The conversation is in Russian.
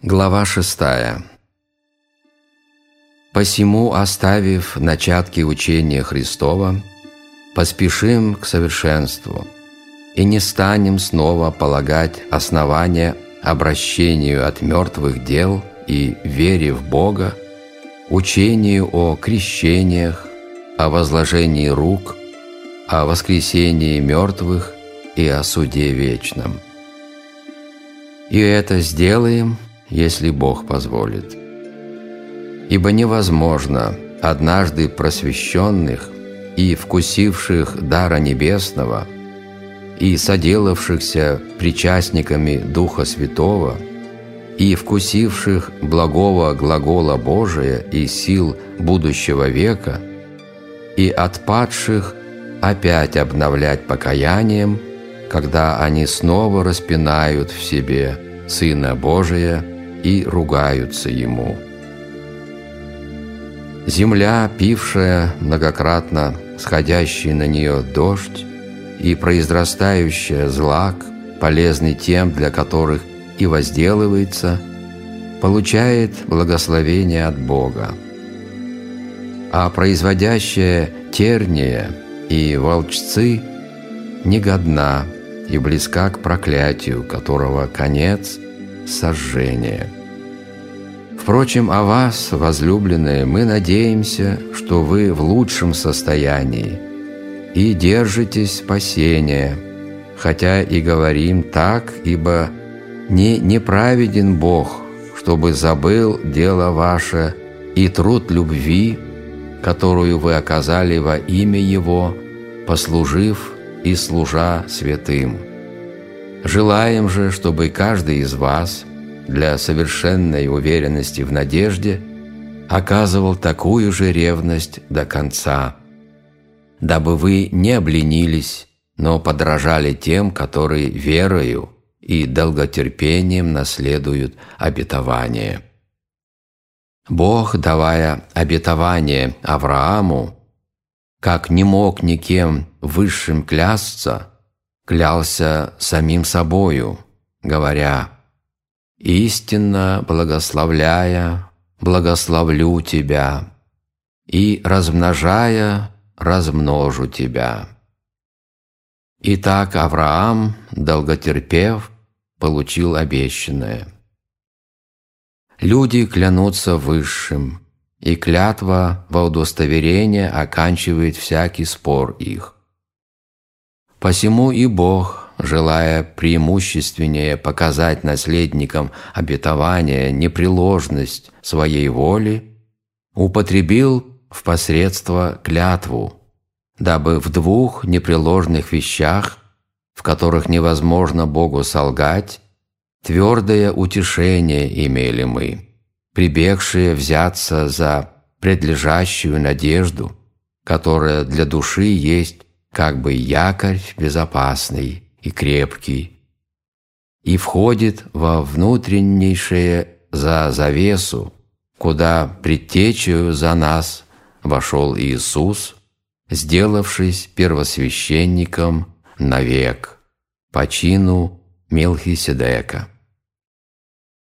Глава 6. «Посему, оставив начатки учения Христова, поспешим к совершенству и не станем снова полагать основания обращению от мертвых дел и вере в Бога, учению о крещениях, о возложении рук, о воскресении мертвых и о суде вечном. И это сделаем, если Бог позволит. Ибо невозможно однажды просвещенных и вкусивших дара небесного и соделавшихся причастниками Духа Святого и вкусивших благого глагола Божия и сил будущего века и отпадших опять обновлять покаянием, когда они снова распинают в себе Сына Божия и ругаются Ему. Земля, пившая многократно сходящий на нее дождь и произрастающая злак, полезный тем, для которых и возделывается, получает благословение от Бога. А производящая терния и волчцы негодна и близка к проклятию, которого конец – сожжение. Впрочем, о вас, возлюбленные, мы надеемся, что вы в лучшем состоянии и держитесь спасения, хотя и говорим так, ибо не неправеден Бог, чтобы забыл дело ваше и труд любви, которую вы оказали во имя Его, послужив и служа святым. Желаем же, чтобы каждый из вас для совершенной уверенности в надежде оказывал такую же ревность до конца, дабы вы не обленились, но подражали тем, которые верою и долготерпением наследуют обетование. Бог, давая обетование Аврааму, как не мог никем высшим клясться, клялся самим собою, говоря: «Истинно благословляя, благословлю тебя, и размножая, размножу тебя». Итак, Авраам, долготерпев, получил обещанное. Люди клянутся высшим, и клятва во удостоверение оканчивает всякий спор их. Посему и Бог, желая преимущественнее показать наследникам обетования непреложность своей воли, употребил в посредство клятву, дабы в двух непреложных вещах, в которых невозможно Богу солгать, твердое утешение имели мы, прибегшие взяться за предлежащую надежду, которая для души есть как бы якорь безопасный и крепкий, и входит во внутреннейшее за завесу, куда предтечею за нас вошел Иисус, сделавшись первосвященником навек по чину Мелхиседека.